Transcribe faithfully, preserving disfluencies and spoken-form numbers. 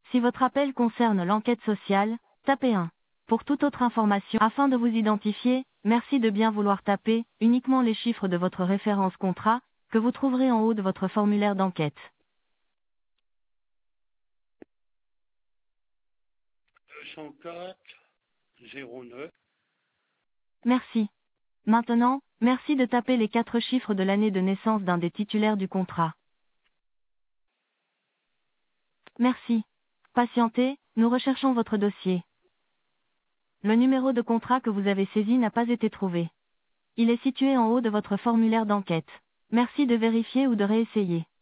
Si votre appel concerne l'enquête sociale, tapez un. Pour toute autre information, afin de vous identifier, merci de bien vouloir taper uniquement les chiffres de votre référence contrat, que vous trouverez en haut de votre formulaire d'enquête. deux cent quatre zéro neuf. Merci. Maintenant, merci de taper les quatre chiffres de l'année de naissance d'un des titulaires du contrat. Merci. Patientez, nous recherchons votre dossier. Le numéro de contrat que vous avez saisi n'a pas été trouvé. Il est situé en haut de votre formulaire d'enquête. Merci de vérifier ou de réessayer.